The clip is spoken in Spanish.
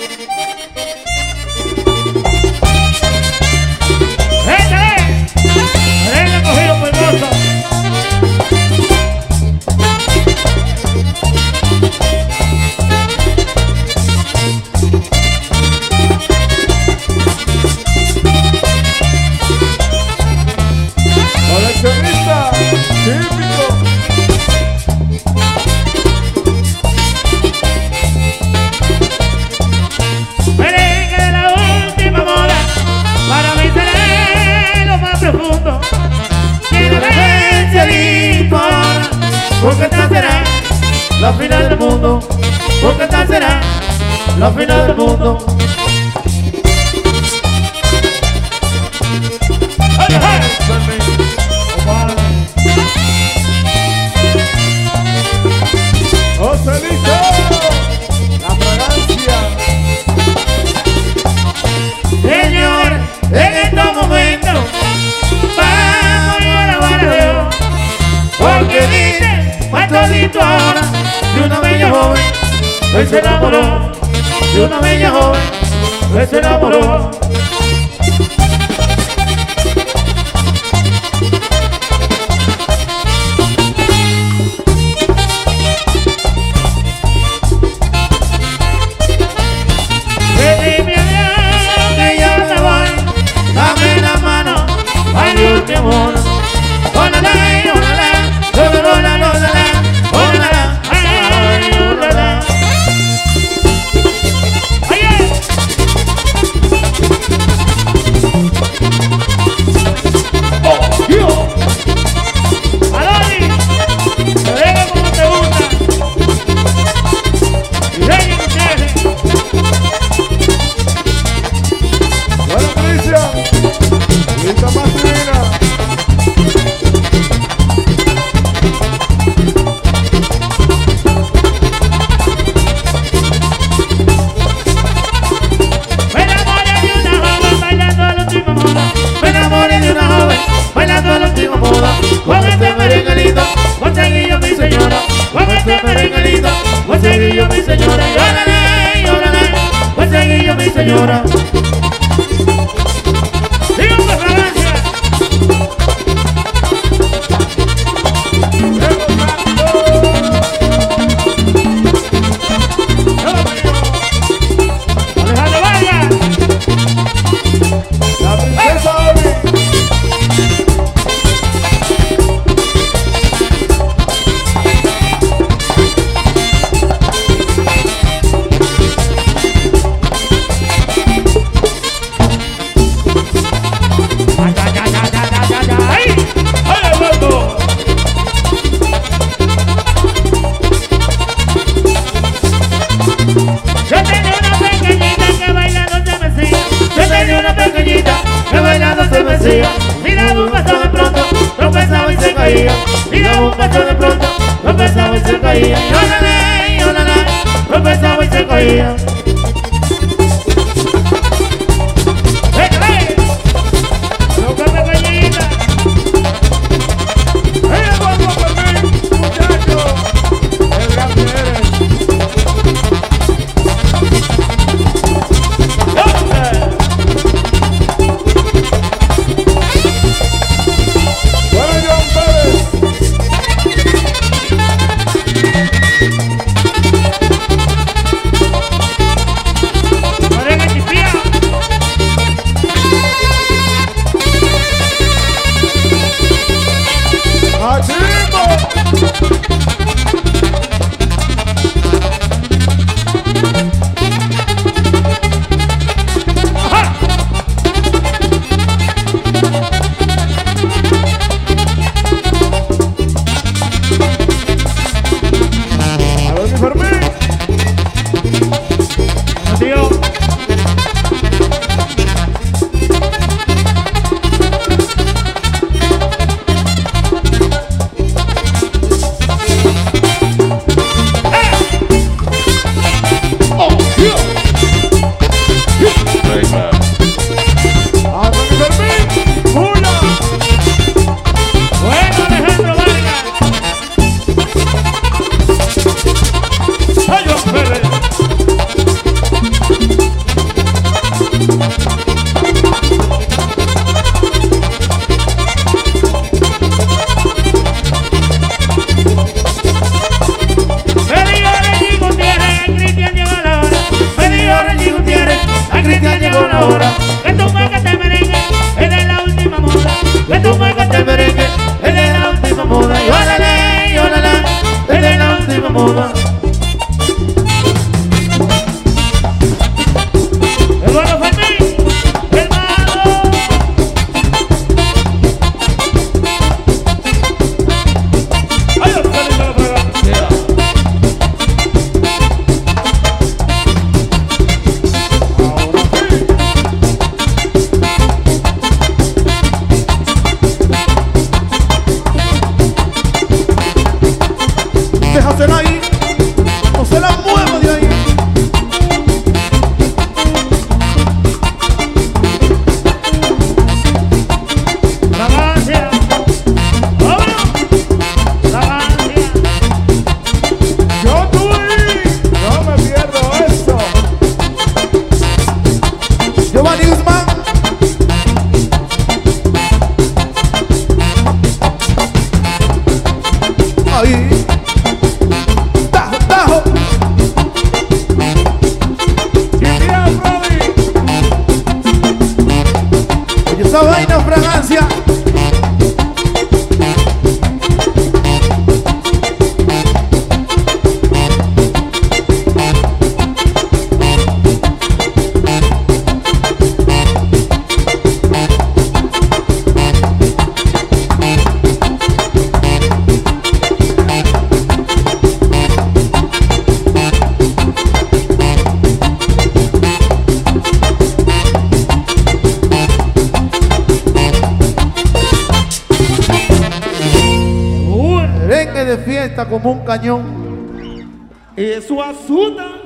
Porque esta será la final del mundo. Porque esta será la final del mundo. ¡Ay, ay! ¡Joselito! La fragancia. Señor, en estos momentos vamos a alabar a Dios, porque dice todito ahora de una bella joven que se enamoró, de una bella joven que se enamoró. Dime adiós que yo me voy, dame la mano, adiós mi amor. Hola, con este merenguelito conseguí yo mi señora, con este merenguelito conseguí yo mi señora, llórale, llórale, conseguí yo mi señora. ¡Sigan con fragancia! ¡Alejandro Vargas! ¡La princesa Oli! Miraba un paso de pronto, tropezaba y se caía. Miraba un paso de pronto, tropezaba y se caía. Llórale, llórale, tropezaba y se caía. ¡Véngale! ¡Loca pequeñita! ¡Ella vuelvo por mí, muchacho! ¡El grande eres! esa vaina fragancia. De fiesta como un cañón. Eso asusta.